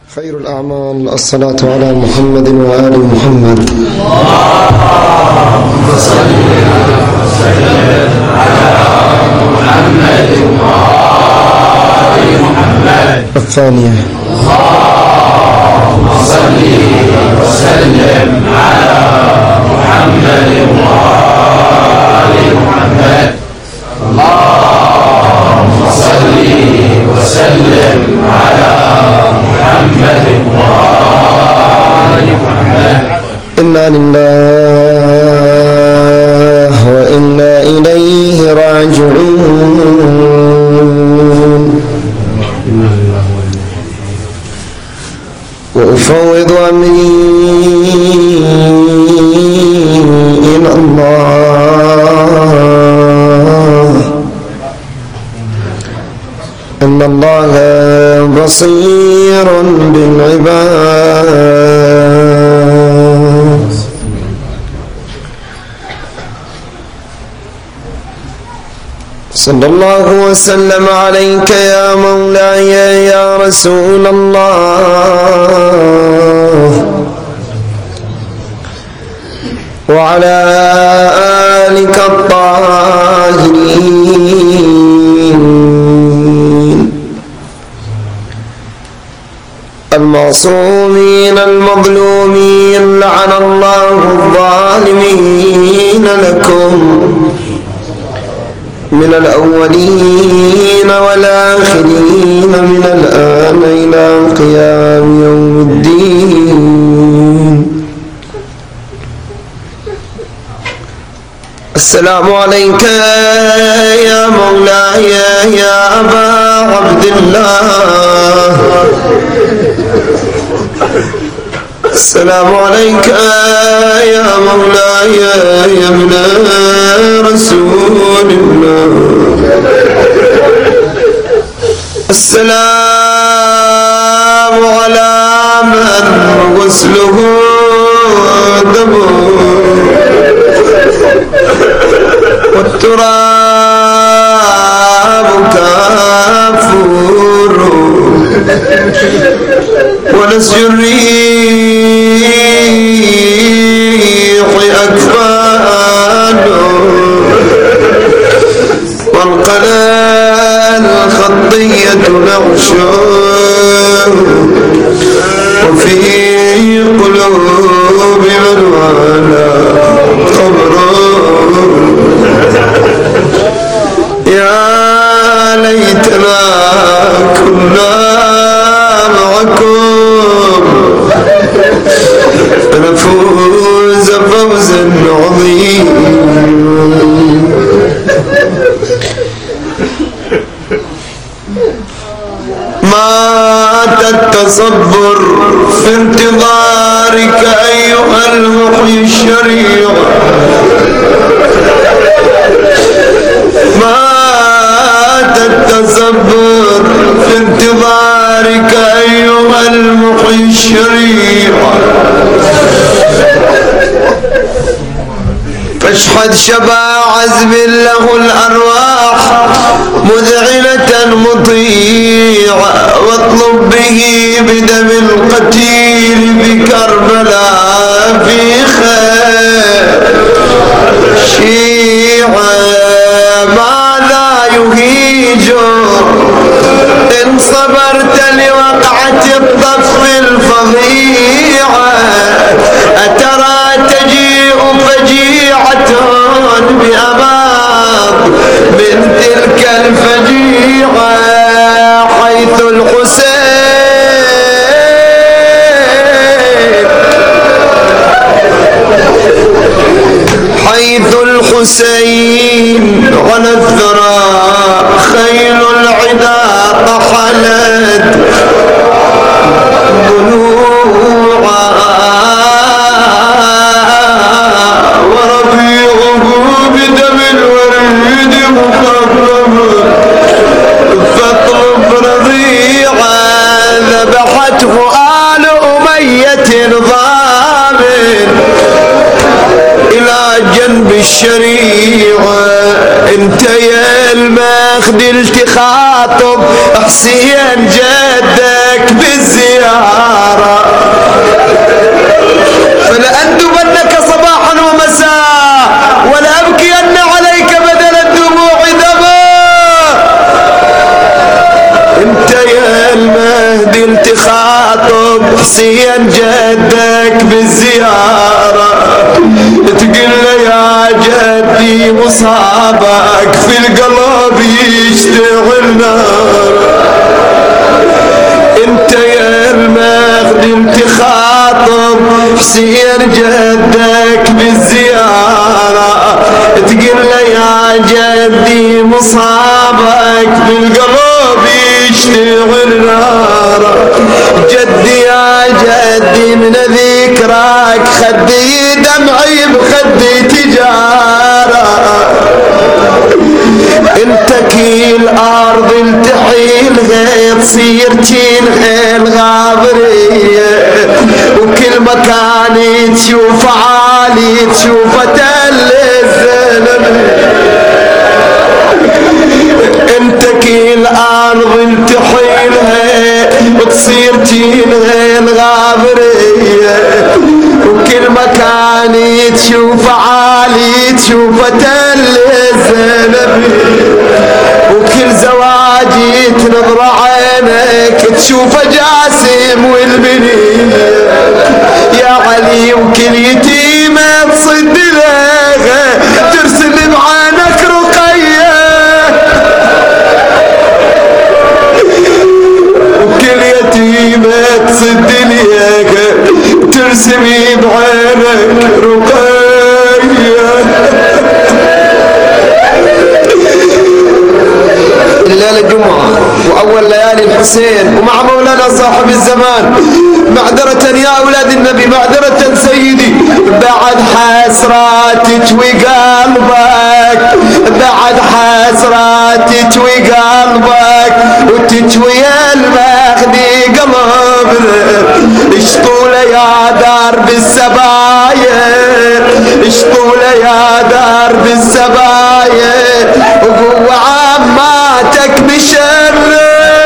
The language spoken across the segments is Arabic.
خير الأعمال الصلاة على محمد وآل محمد. اللهم صل وسلم على محمد وآل محمد. الثانية. اللهم صل وسلم على محمد وآل محمد. اللهم صل وسلم على محمد وآل محمد. إنا لله وإنا إليه راجعون. وأفوض أمري إلى الله إن الله بصير بالعباد. صلى الله وسلم عليك يا مولاي يا رسول الله وعلى آلك الطاهرين المعصومين المظلومين. لعن الله الظالمين لكم من الأولين والآخرين من الآن إلى قيام يوم الدين. السلام عليك يا مولاي يا أبا عبد الله. السلام عليك يا مولاي يا ابن رسول الله. السلام على من غسله دم والتراب كافور ونسج الريح أكفان والقلال الخطية نعش وفي قلوب من والاه قبر. يا ليتنا كنا معكم فنفوز فوزا عظيما. مات التصبر في انتظارك أيها المحيي الشريع. مات التصبر في انتظارك أيها المحيي الشريع. فاشحذ شبا عزم له الأرواح مذعنة مطيعة واطلب به بدم القتيل بكربلاء في خير شيعة. ماذا يهيج إن صبرت لوقعة الطف الفظيعة. أترى تجيء فجيعة بأمام من تلك الفجيعة حيث الحسين على الثرى خيل العدا طحنت ضلوعا وربيعه بدم الوريد مخضب فاطلب رضيعا. ذبحته آل أمية ضامن إلى جنب الشريعة. انت يا المخدي التخاطب حسين جدك بالزيارة. قبل تخاطب حسين جدك بالزيارة تقول له يا جدي مصابك في القلب يشتغل نار. انت يا المخدم تخاطب حسين جدك بالزيارة تقول له يا جدي مصابك بالقلب يشتغل نار. جدي يا جدي من ذكرك خدي دمعي بخدي تجارة. انت كل ارض التحيل غير تصير تنهي الغابرية وكل مكان تشوف عالي تشوف تل الزلم. انت كل ارض التحيلها وتصير تنهي الغابرية وكل مكان تشوف عالي تشوف تل الزلم. وكل زواجي تنظر عينك تشوف جاسم والبنية يا علي. وكل يتيمة تصد لها ترسل بعينك رقية وكل يتيمة تصد لها ترسمي بعينك رقية. الليلة الجمعة وأول ليالي الحسين ومع مولانا صاحب الزمان. معذرة يا أولاد النبي معذرة سيدي بعد حسرات تتوي قلبك بعد حسرات تتوي قلبك وتتوي المخدي قلبنا. اشطولة يا درب السبايا اشطولة يا درب السبايا وقوة عماتك بشرك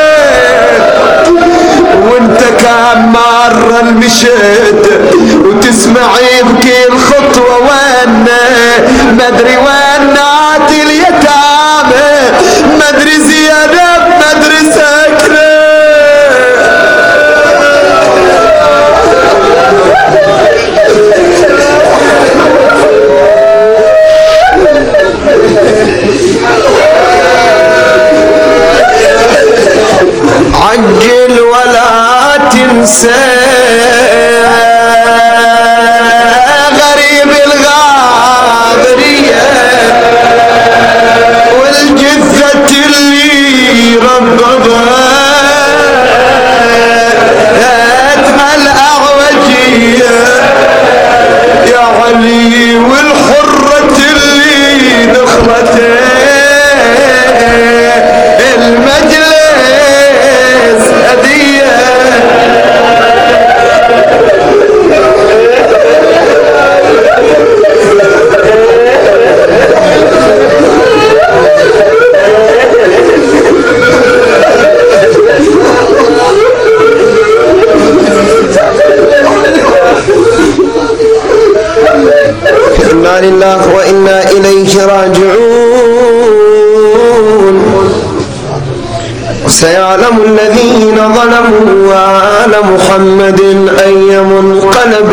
وانت كم مرة المشد وتسمعي بكل خطوة وانا مدري وانات اليتامى مدري زيادة مدري سكنة. عجل ولا تنسى غريب الغابرية والجثة اللي ربضها الأعوجية يا علي والحرة اللي دخلتها المجلس هدية. إنا لله وإنا إليه راجعون. سيعلم الذين ظلموا وآل محمد أي منقلب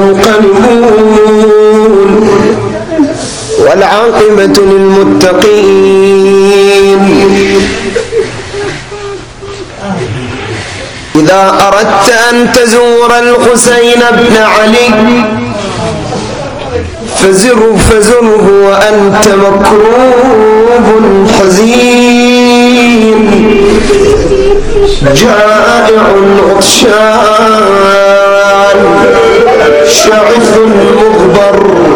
ينقلبون والعاقبة للمتقين. إذا أردت أن تزور الحسين بن علي فزره وأنت مكروب حزين جائع عطشان شعث مغبر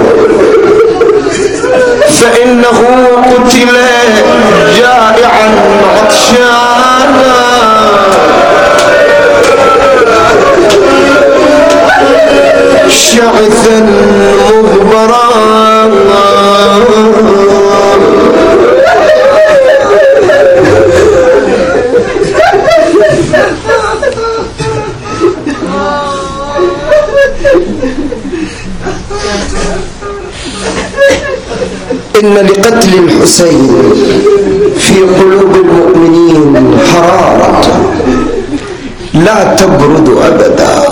فإنه قتل جائعا عطشانا شعثا مغبرا إن لقتل الحسين في قلوب المؤمنين حرارة لا تبرد أبدا.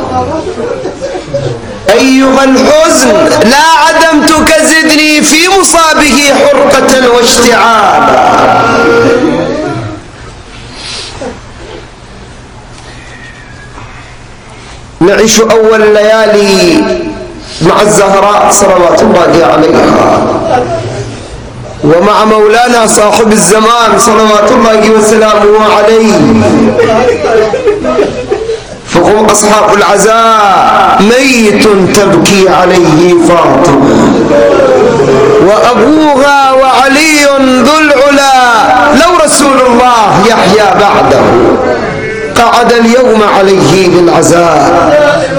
أيها الحزن لا عدمتك زدني في مصابه حرقة واشتعالا. نعيش أول الليالي مع الزهراء صلوات الله عليها، ومع مولانا صاحب الزمان صلوات الله وسلامه عليه. فهم أصحاب العزاء ميت تبكي عليه فاطمة، وأبوها وعلي ذو العلا، لو رسول الله يحيى بعده قعد اليوم عليه بالعزاء.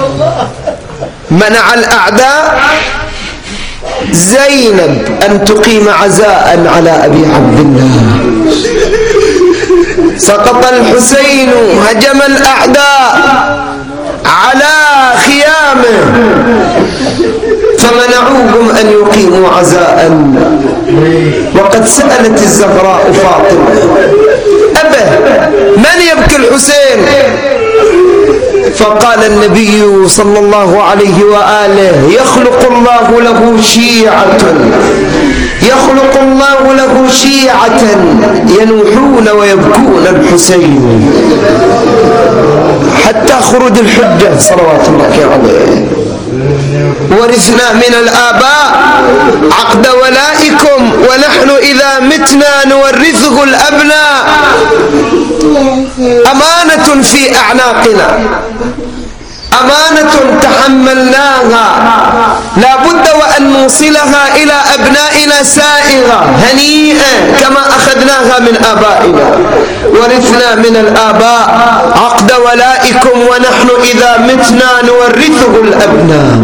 منع الأعداء زينب أن تقيم عزاء على أبي عبد الله. سقط الحسين، هجم الأعداء على خيامه فمنعوهم أن يقيموا عزاء. وقد سألت الزهراء فاطمة: أبا من يبكي الحسين؟ فقال النبي صلى الله عليه وآله: يخلق الله له شيعة، يخلق الله له شيعة ينوحون ويبكون الحسين حتى خروج الحجة صلوات الله عليه. ورثنا من الآباء عقد ولائكم، ونحن إذا متنا نورثه الأبناء. أمانة في أعناقنا، أمانة تحملناها، لا بد وأن نوصلها إلى أبنائنا سائغة هنيئة كما أخذناها من آبائنا. ورثنا من الآباء عقد ولائكم، ونحن إذا متنا نورثه الأبناء.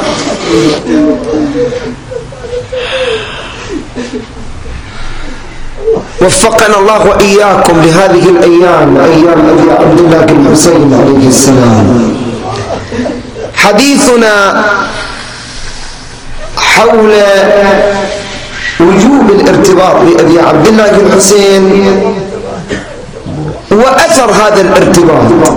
وفقنا الله وإياكم لهذه الأيام، أيام أبي عبد الله بن حسين عليه السلام. حديثنا حول وجوب الارتباط بأبي عبد الله بن حسين وأثر هذا الارتباط،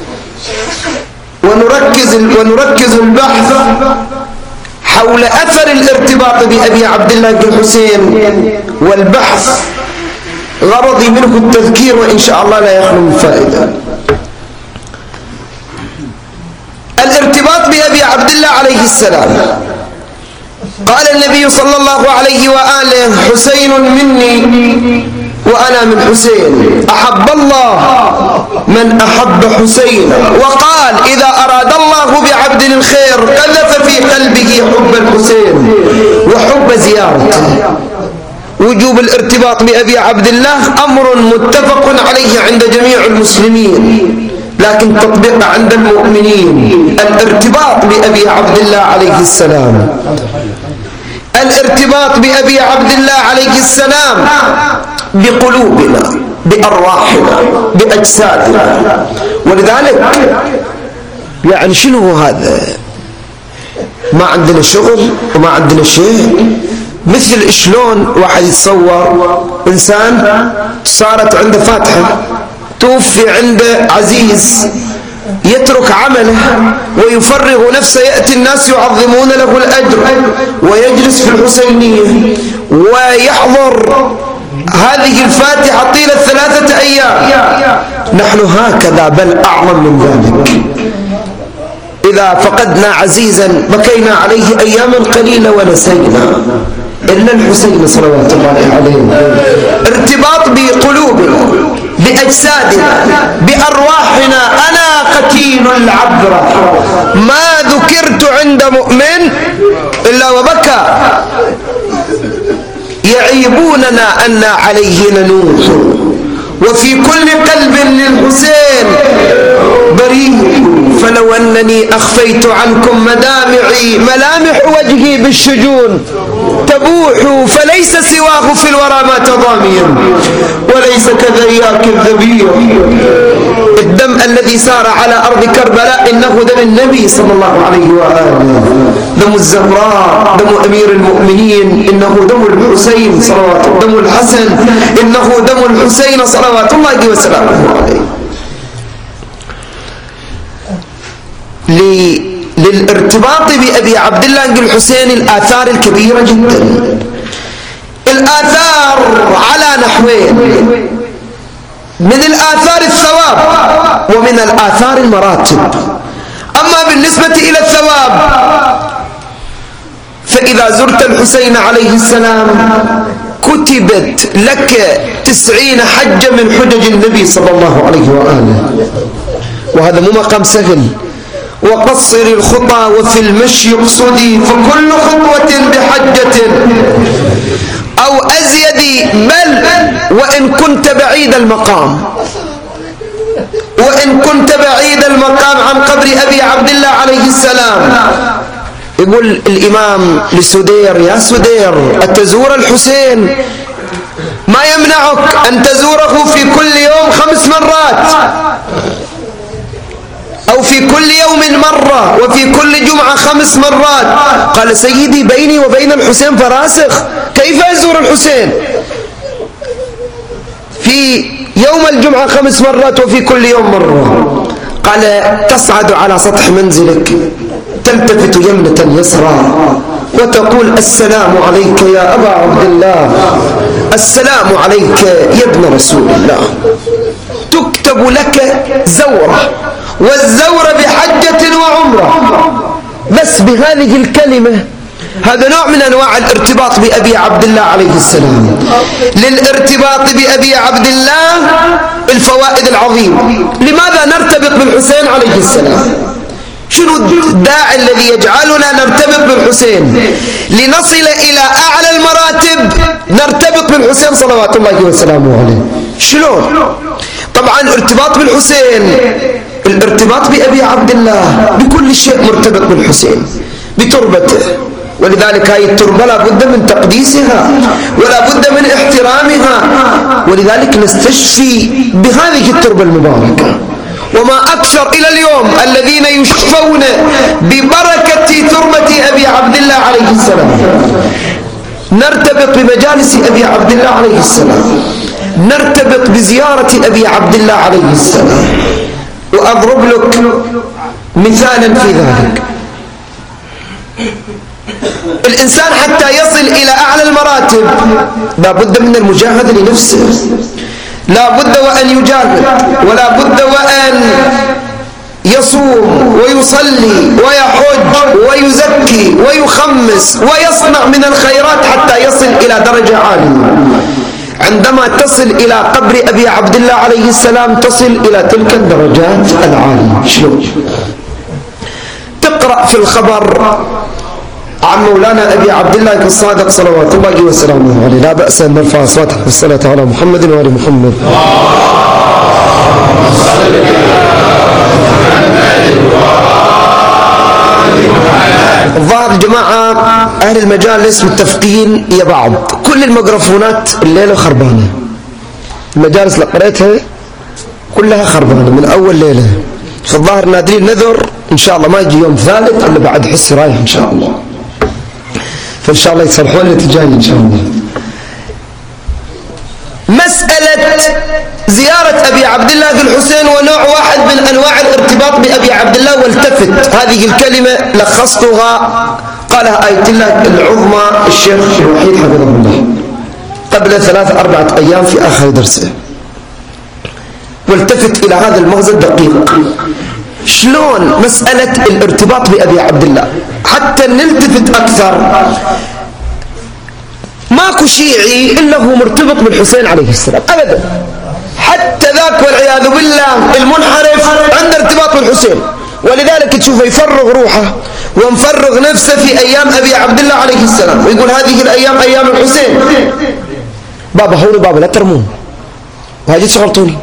ونركز البحث حول أثر الارتباط بأبي عبد الله بن حسين. والبحث غرضي منه التذكير، وإن شاء الله لا يخلو من فائدة. الارتباط بأبي عبد الله عليه السلام، قال النبي صلى الله عليه وآله: حسين مني وأنا من حسين، أحب الله من أحب حسين. وقال: إذا أراد الله بعبد الخير قذف في قلبه حب الحسين وحب زيارته. وجوب الارتباط بأبي عبد الله أمر متفق عليه عند جميع المسلمين، لكن تطبيق عند المؤمنين. الارتباط بأبي عبد الله عليه السلام، الارتباط بأبي عبد الله عليه السلام بقلوبنا، بأرواحنا، بأجسادنا. ولذلك يعني شنو هذا؟ ما عندنا شغل وما عندنا شيء. مثل شلون واحد يتصور إنسان صارت عنده فاتحة، توفي عنده عزيز، يترك عمله ويفرغ نفسه، يأتي الناس يعظمون له الأجر ويجلس في الحسينية ويحضر هذه الفاتحة طيلة 3 أيام. نحن هكذا بل أعظم من ذلك. إذا فقدنا عزيزا بكينا عليه أياما قليلة ونسينا، إلا الحسين صلوات الله عليه. ارتباط بقلوبنا، بأجسادنا، بأرواحنا. أنا قتيل العبرة، ما ذكرت عند مؤمن إلا وبكى. يعيبوننا أن عليه ننوح، وفي كل قلب للحسين بريء. فلو أنني أخفيت عنكم مدامعي، ملامح وجهي بالشجون تبوح، فليس سواه في الورى ما تضاميا، وليس كذياك الذبيح. الدم الذي سار على أرض كربلاء إنه دم النبي صلى الله عليه وآله، دم الزهراء، دم أمير المؤمنين، إنه دم الحسين صلوات، دم الحسن إنه دم الحسين صلوات الله وسلامه عليه. للارتباط بأبي عبد الله الحسين الآثار الكبيرة جدا. الآثار على نحوين: من الآثار الثواب ومن الآثار المراتب. أما بالنسبة إلى الثواب فإذا زرت الحسين عليه السلام كتبت لك 90 حجة من حجج النبي صلى الله عليه وآله، وهذا مو مقام سهل. وقصر الخطى وفي المشي اقصدي فكل خطوة بحجة أو أزيد، بل وإن كنت بعيد المقام، وإن كنت بعيد المقام عن قبر أبي عبد الله عليه السلام. يقول الإمام لسدير: يا سدير أتزور الحسين؟ ما يمنعك أن تزوره في كل يوم 5 مرات، أو في كل يوم مرة، وفي كل جمعة 5 مرات. قال: سيدي بيني وبين الحسين فراسخ، كيف أزور الحسين؟ في يوم الجمعة 5 مرات وفي كل يوم مرة. قال: تصعد على سطح منزلك، تلتفت يمنة يسرى وتقول: السلام عليك يا أبا عبد الله، السلام عليك يا ابن رسول الله. تكتب لك زورة، والزورة بحجة وعمرة، بس بهذه الكلمة. هذا نوع من أنواع الارتباط بأبي عبد الله عليه السلام. للارتباط بأبي عبد الله الفوائد العظيمة. لماذا نرتبط بالحسين عليه السلام؟ شنو الداعي الذي يجعلنا نرتبط بالحسين؟ لنصل إلى أعلى المراتب نرتبط بالحسين صلوات الله وسلامه عليه. شلون؟ طبعا ارتباط بالحسين، الارتباط بأبي عبد الله بكل شيء مرتبط بالحسين، بتربته. ولذلك هذه التربة لا بد من تقديسها ولا بد من احترامها، ولذلك نستشفي بهذه التربة المباركة. وما أكثر إلى اليوم الذين يشفون ببركة تربة أبي عبد الله عليه السلام. نرتبط بمجالس أبي عبد الله عليه السلام، نرتبط بزيارة أبي عبد الله عليه السلام. وأضرب لك مثالا في ذلك. الإنسان حتى يصل إلى أعلى المراتب لا بد من المجاهدة لنفسه، لا بد وأن يجاهد، ولا بد وأن يصوم ويصلي ويحج ويزكي ويخمس ويصنع من الخيرات حتى يصل إلى درجة عالية. عندما تصل إلى قبر أبي عبد الله عليه السلام تصل إلى تلك الدرجات العالية. شلون؟ تقرأ في الخبر عن مولانا أبي عبد الله الصادق صلوات الله وسلامه عليه. لا بأس أن نرفع أصواتنا بالصلاة على محمد وآل محمد. الظاهر جماعة أهل المجالس متفقين يا بعض، كل الميكروفونات الليلة خربانة. المجالس اللي قريتها كلها خربانة من أول ليلة. فالظاهر نادرين نذر إن شاء الله ما يجي يوم ثالث إلا بعد حس رايح إن شاء الله. فإن شاء الله يتصلحون الاتجاه إن شاء الله. مسألة زيارة أبي عبد الله الحسين ونوع واحد من أنواع الارتباط بأبي عبد الله. والتفت هذه الكلمة لخصتها قالها آية الله العظمى الشيخ الوحيد حفظه الله قبل 3-4 أيام في آخر درسه. والتفت إلى هذا المغزى الدقيق. شلون مسألة الارتباط بأبي عبد الله حتى نلتفت أكثر. ماكو شيعي إلا هو مرتبط بالحسين عليه السلام أبدا، حتى ذاك والعياذ بالله المنحرف عنده ارتباط بالحسين. ولذلك تشوفه يفرغ روحه ومفرغ نفسه في أيام أبي عبد الله عليه السلام، ويقول هذه الأيام أيام الحسين. بابا هوني بابا لا ترمون وهاجي تشغلطوني.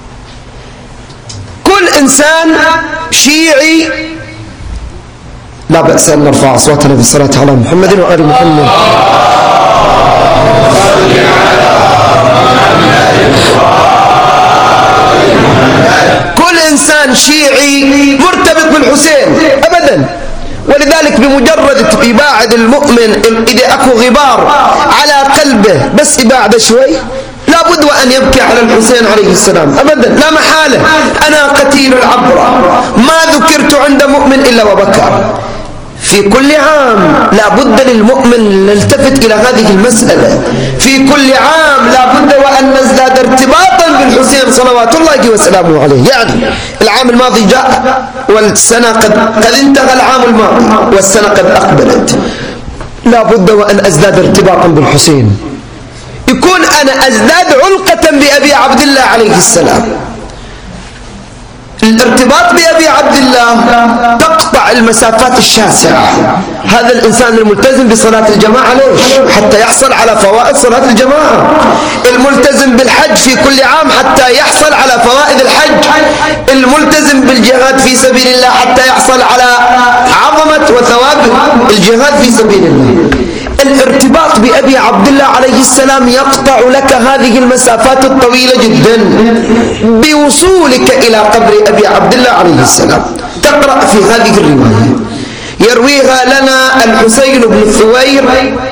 كل إنسان شيعي لا بأس أن نرفع أصواتنا بالصلاة على محمد وآل محمد. كل إنسان شيعي مرتبط بالحسين أبدا. ولذلك بمجرد يباعد المؤمن إذا أكو غبار على قلبه بس يباعد شوي لا بد وأن يبكي على الحسين عليه السلام أبدا لا محالة. أنا قتيل العبرة ما ذكرت عند مؤمن وبكى. في كل عام لا بد للمؤمن نلتفت إلى هذه المسألة. في كل عام لا بد وأن نزداد ارتباطا بالحسين صلوات الله وسلامه عليه. يعني العام الماضي جاء والسنة قد انتهى العام الماضي والسنة قد أقبلت. لا بد وأن أزداد ارتباطا بالحسين، يكون أنا أزداد علقة بأبي عبد الله عليه السلام. الارتباط بأبي عبد الله تقطع المسافات الشاسعة. هذا الإنسان الملتزم بصلاة الجماعة ليش؟ حتى يحصل على فوائد صلاة الجماعة. الملتزم بالحج في كل عام حتى يحصل على فوائد الحج. الملتزم بالجهاد في سبيل الله حتى يحصل على عظمة وثواب الجهاد في سبيل الله. الارتباط بأبي عبد الله عليه السلام يقطع لك هذه المسافات الطويلة جدا بوصولك إلى قبر أبي عبد الله عليه السلام. تقرأ في هذه الرواية يرويها لنا الحسين بن الثوير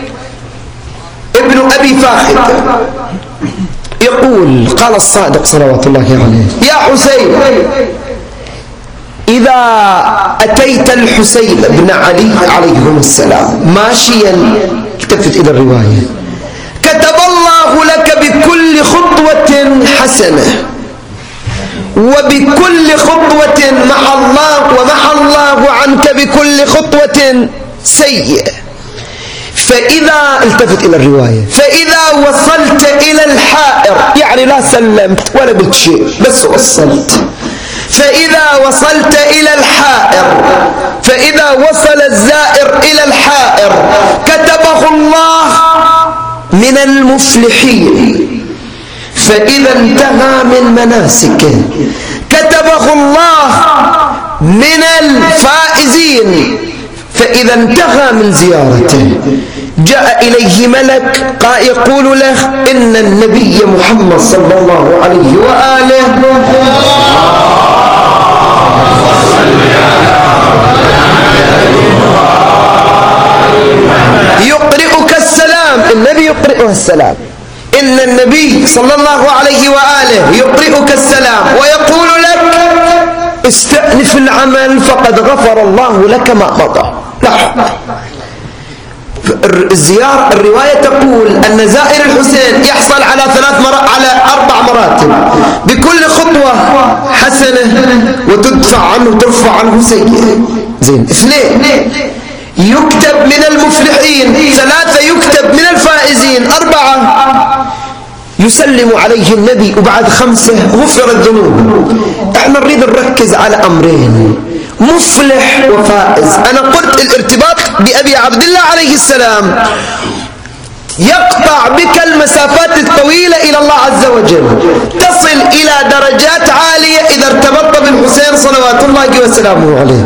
ابن أبي فاخر يقول: قال الصادق صلوات الله عليه: يا حسين، إذا أتيت الحسين بن علي عليهم السلام ماشيا، التفت إلى الرواية، كتب الله لك بكل خطوة حسنة وبكل خطوة ومحى الله عنك بكل خطوة سيئة. فإذا التفت إلى الرواية، فإذا وصلت إلى الحائر، يعني لا سلمت ولا قلت شيء بس وصلت، فإذا وصلت إلى الحائر، فإذا وصل الزائر إلى الحائر كتبه الله من المفلحين. فإذا انتهى من مناسكه كتبه الله من الفائزين. فإذا انتهى من زيارته جاء إليه ملك يقول له: إن النبي محمد صلى الله عليه وآله يقرئك السلام. النبي يقرئه السلام. إن النبي صلى الله عليه وآله يقرئك السلام ويقول لك: استأنف العمل فقد غفر الله لك ما مضى. الزيارة الرواية تقول أن زائر الحسين يحصل على على 4 مراتب: بكل خطوة حسنة وتدفع عنه ترفع عنه سيئة. زين. 2 يكتب من المفلحين. 3 يكتب من الفائزين. 4 يسلم عليه النبي. وبعد 5 غفر الذنوب. احنا نريد نركز على أمرين: مفلح وفائز. أنا قلت الارتباط بأبي عبد الله عليه السلام يقطع بك المسافات الطويلة إلى الله عز وجل، تصل إلى درجات عالية إذا ارتبطت بالحسين صلوات الله وسلامه عليه.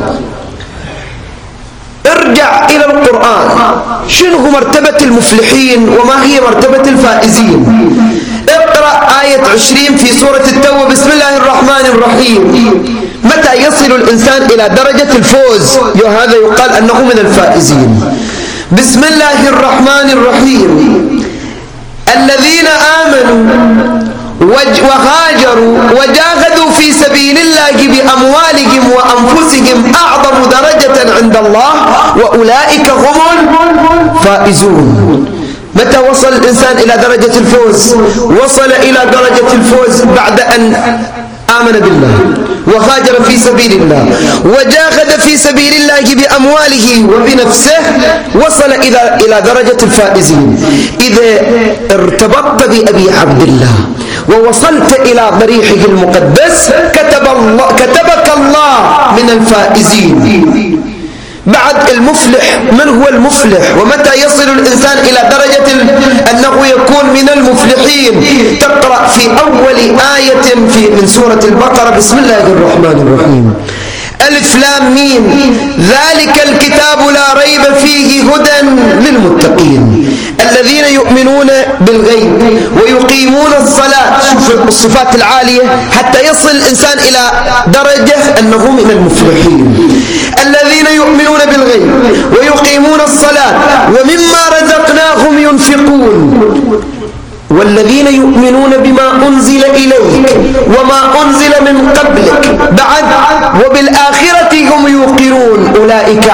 ارجع إلى القرآن، شنو مرتبة المفلحين وما هي مرتبة الفائزين؟ اقرأ آية 20 في سورة التوبة: بسم الله الرحمن الرحيم. متى يصل الإنسان إلى درجة الفوز؟ هذا يقال أنه من الفائزين. بسم الله الرحمن الرحيم: الذين آمنوا وهاجروا وجاهدوا في سبيل الله بأموالهم وأنفسهم أعظم درجة عند الله وأولئك هم الفائزون. متى وصل الإنسان إلى درجة الفوز؟ وصل إلى درجة الفوز بعد أن آمن بالله وهاجر في سبيل الله وجاهد في سبيل الله بأمواله وبنفسه، وصل إلى درجة الفائزين. إذا ارتبطت بأبي عبد الله ووصلت إلى ضريحه المقدس كتبك الله من الفائزين. بعد المفلح، من هو المفلح ومتى يصل الإنسان إلى درجة أنه يكون من المفلحين؟ تقرأ في أول آية من سورة البقرة: بسم الله الرحمن الرحيم: ألف لام ميم ذلك الكتاب لا ريب فيه هدى للمتقين الذين يؤمنون بالغيب ويقيمون الصلاة. شوف الصفات العالية حتى يصل الإنسان إلى درجة أنه من المفلحين. الذين يؤمنون بالغيب ويقيمون الصلاة ومما رزقناهم ينفقون والذين يؤمنون بما أنزل إليك وما أنزل من قبلك بعد وبالآخرة هم يوقرون أولئك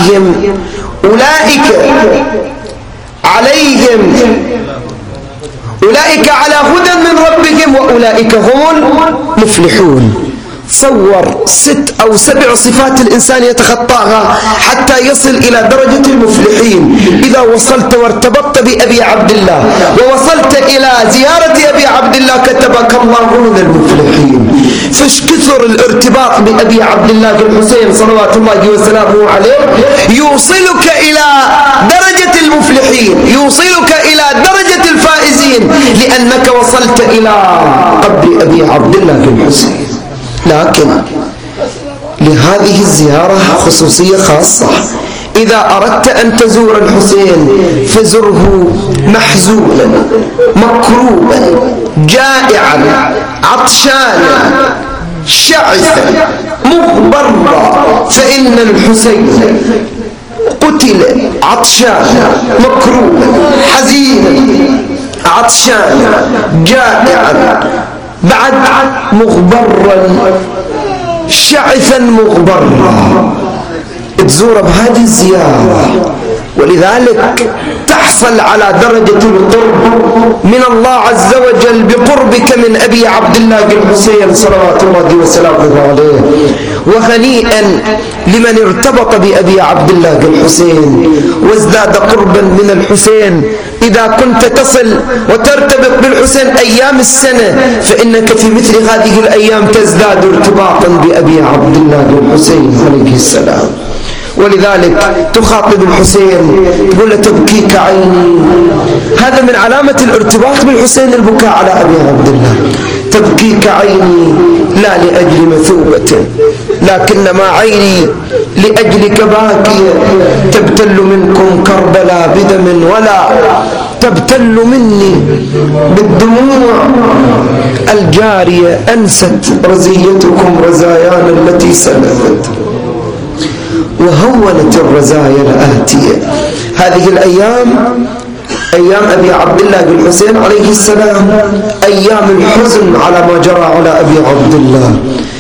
على هدى من ربهم وأولئك هم المفلحون. تصور 6 أو 7 صفات الإنسان يتخطاها حتى يصل إلى درجة المفلحين. إذا وصلت وارتبطت بأبي عبد الله ووصلت إلى زيارة أبي عبد الله كتبك الله من المفلحين. فاش كثر الارتباط بأبي عبد الله الحسين صلوات الله وسلامه عليه يوصلك إلى درجة المفلحين، يوصلك إلى درجة الفائزين، لأنك وصلت إلى قبر أبي عبد الله الحسين. لكن لهذه الزيارة خصوصية خاصة. إذا أردت أن تزور الحسين فزره محزونا مكروبا جائعا عطشانا شعثا مغبرا، فإن الحسين قتل عطشانا مكروبا حزينا عطشانا جائعا بعد مغبرا شعثا مغبرا. تزور بهذه الزيارة، ولذلك تحصل على درجة القرب من الله عز وجل بقربك من أبي عبد الله الحسين صلوات الله وسلامه عليه. وهنيئا لمن ارتبط بأبي عبد الله الحسين وازداد قربا من الحسين. إذا كنت تصل وترتبط بالحسين أيام السنة فإنك في مثل هذه الأيام تزداد ارتباطا بأبي عبد الله الحسين عليه السلام. ولذلك تخاطب الحسين تقول له تبكيك عيني. هذا من علامة الارتباط بالحسين البكاء على أبي عبد الله. تبكيك عيني لا لأجل مثوبة لكنما عيني لأجلك باكية. تبتل منكم كربلاء بدم ولا تبتل مني بالدموع الجارية. أنست رزيتكم رزايانا التي سلفت وهونت الرزايا الآتية. هذه الأيام أيام أبي عبد الله الحسين عليه السلام أيام الحزن على ما جرى على أبي عبد الله.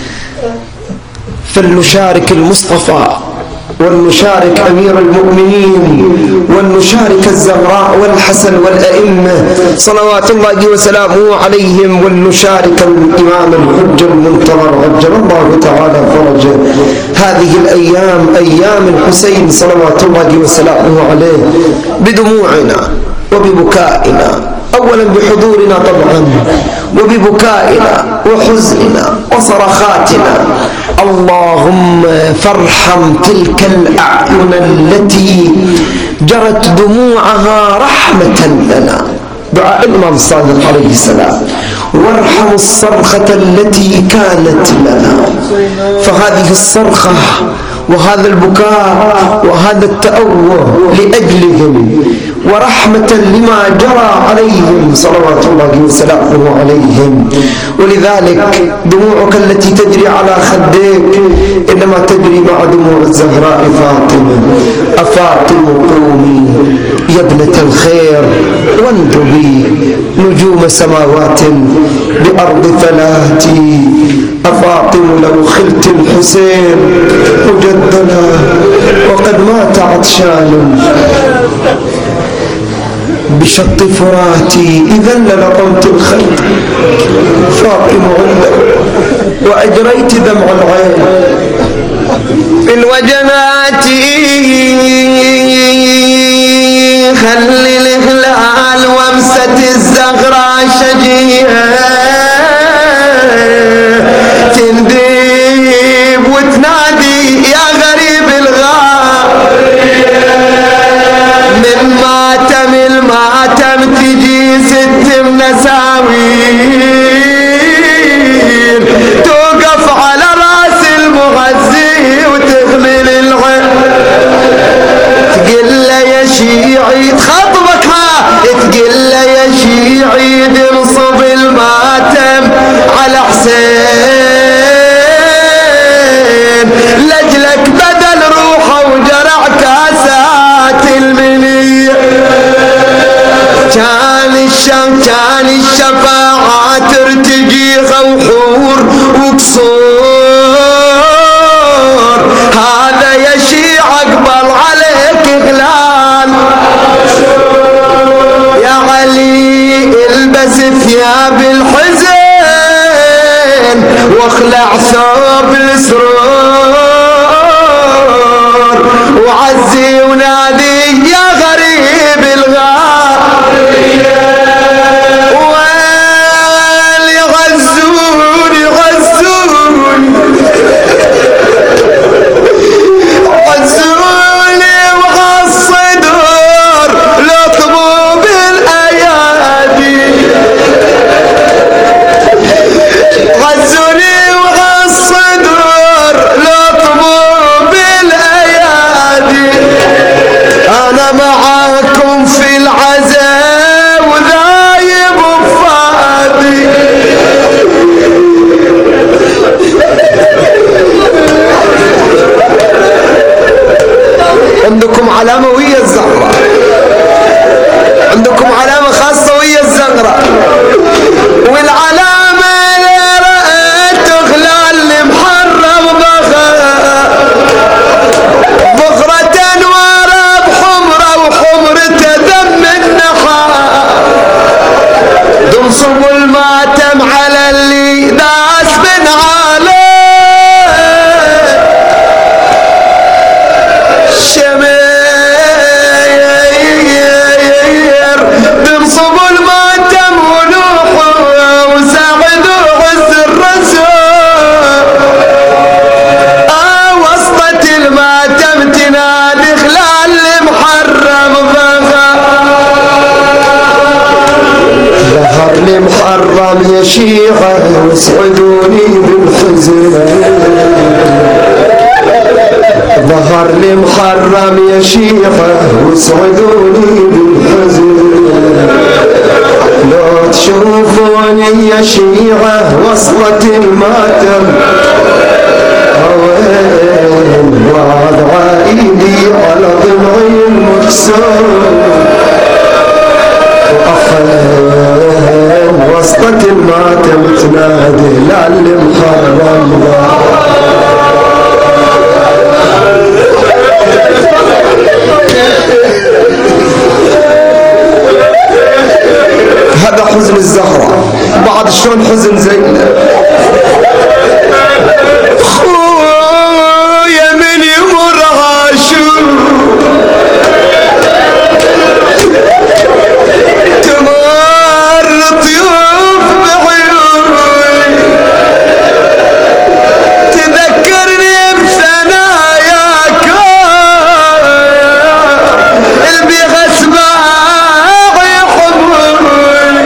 فلنشارك المصطفى ولنشارك أمير المؤمنين ولنشارك الزهراء والحسن والأئمة صلوات الله وسلامه عليهم، ولنشارك الإمام الحج المنتظر عجل الله تعالى فرجه. هذه الأيام أيام الحسين صلوات الله وسلامه عليه بدموعنا وببكائنا، أولا بحضورنا طبعا وببكائنا وحزننا وصرخاتنا. اللهم فارحم تلك الأعين التي جرت دموعها رحمة لنا، دعاء الإمام الصادق عليه السلام، وارحم الصرخة التي كانت لنا. فهذه الصرخة وهذا البكاء وهذا التأوه لأجلهم ورحمة لما جرى عليهم صلوات الله وسلامه عليهم. ولذلك دموعك التي تجري على خديك إنما تجري مع دموع الزهراء فاطمة. أفاطم قومي يا ابنة الخير وانجبي نجوم سماوات بأرض فلاتي. أفاطم لو خلت الحسين مجدلا وقد مات عطشان بشط فراتي، إذا للقمت الخلق فاطم عندك وأجريت دمع العين في الوجنات. خل الهلال وامسة الزغراء شجيها تنديب وتنادي يا غريب الغار. من ماتم الماتم تجي 6 مساوير توقف على راس المغزي وتغمل العين. تقل له يا شيعي تخطبك تقل له يا شيعي تنصب الماتم على حسين لجلك بدل روحه وجرع كاسات المنية. كان الشفاعة ترتجي غوحور وقصور خلع ثوب السرور وعزي ونادي يا غريب الغار ويل يغزون يغزون غزوني وغالصدور لطبوب الايادي غزوني وغالصدور لطبوب الايادي انا معاكم في العزاء وذايب وفادي عندكم علامة ويا الزهرة عندكم علامة خاصة ويا الزهرة والعلامة اللي رأيت خلال محرم بخرة ورا بحمرة وحمرة دم النحار تنصب الماتم على اللي داس بن عليه شمير تنصب الماتم ونوح وسعد وعز الرسول وسطة الماتم تنادي خلال محرم ظهر لمحرم يا شيعة واسعدوني بالحزن ظهر لمحرم يا شيعة واسعدوني بالحزن لو تشوفوني يا شيعة وصلت الماتم وين واضع ايدي على ضلعي المكسور وأخين وسطة الماتم تنادي لعل محرم هذا حزن الزهرة بعد شلون حزن زينب خويا من يمر عاشور تمر طيوف بعيوني تذكرني بثناياك اللي غسباع يحبوني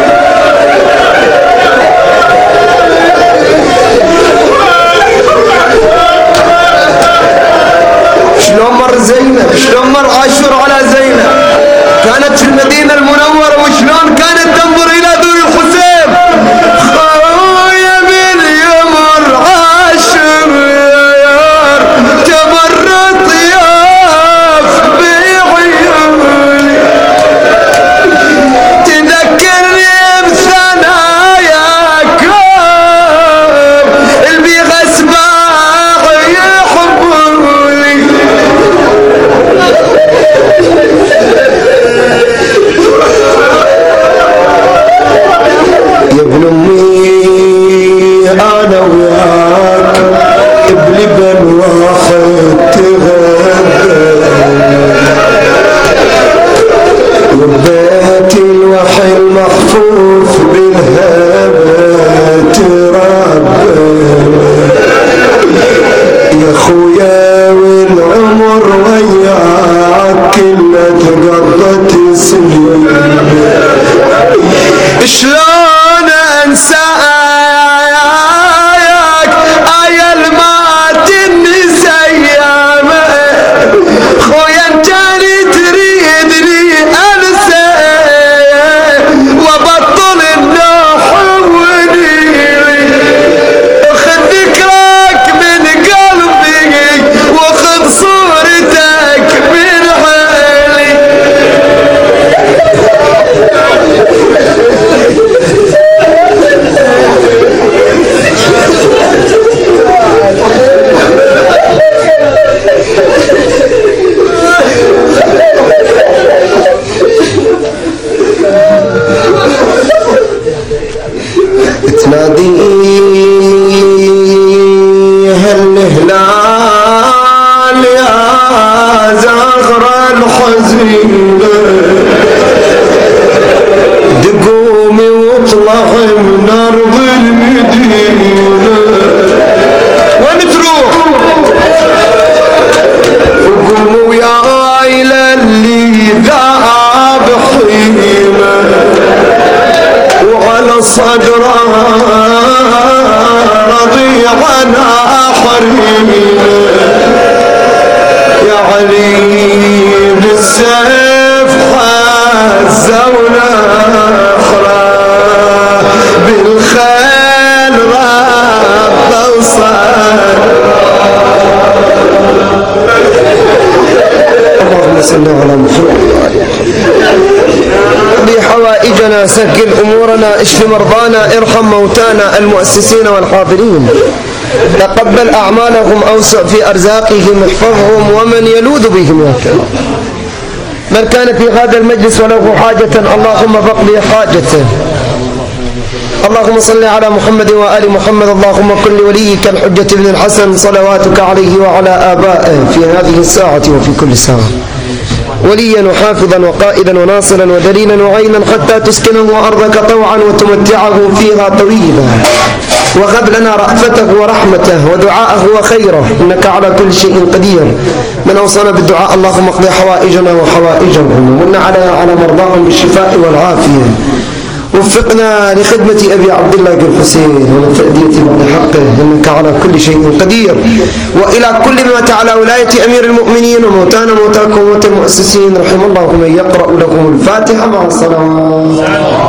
شلون مر زينب شلون مر عاشور على زينب كانت في المدينة المنورة وشلون كانت تنظر إلى ذوي الحسين خويا من يمر عاشور تمر طياف بعيوني تذكرني بثناياك اللي غسباع يحبوني يا ابن امي انا وياك بلبن واحد تغدى وبيت الوحي المحفوف بالهبة تربى يا خويا والعمر وياك كله تقضت سنين شلون انساك ايا ما تنسى ايام الحزينة تقومي واطلعي من أرض المدينة. وين تروح؟ قوموا يا عائلة اللي ذهب حيمة وعلى صدرها رضيعنا حريمة. يا علي بالسيف حزونا أخرى بالخيل رب وصار. اللهم صل على محمد. اقضي حوائجنا، سهل امورنا، اشف مرضانا، ارحم موتانا المؤسسين والحاضرين، تقبل اعمالهم، اوسع في ارزاقهم، احفظهم ومن يلوذ بهم يا كريم. من كان في هذا المجلس وله حاجة اللهم فاقضي حاجته. اللهم صل على محمد وآل محمد. اللهم كن لوليك الحجة بن الحسن صلواتك عليه وعلى آبائه في هذه الساعة وفي كل ساعة وليا وحافظا وقائدا وناصرا ودليلا وعينا حتى تسكنه أرضك طوعا وتمتعه فيها طويلا، وهب لنا رأفته ورحمته ودعاءه وخيره إنك على كل شيء قدير. من أوصانا بالدعاء اللهم اقضي حوائجنا وحوائجهم ومن على مرضاهم بالشفاء والعافية. وفقنا لخدمة أبي عبد الله الحسين ولتأدية بعد حقه إنك على كل شيء قدير. وإلى كل ما تعالى ولاية أمير المؤمنين وموتانا موتاكم وموتى المؤسسين رحم الله من يقرأ لكم الفاتحة مع الصلاة.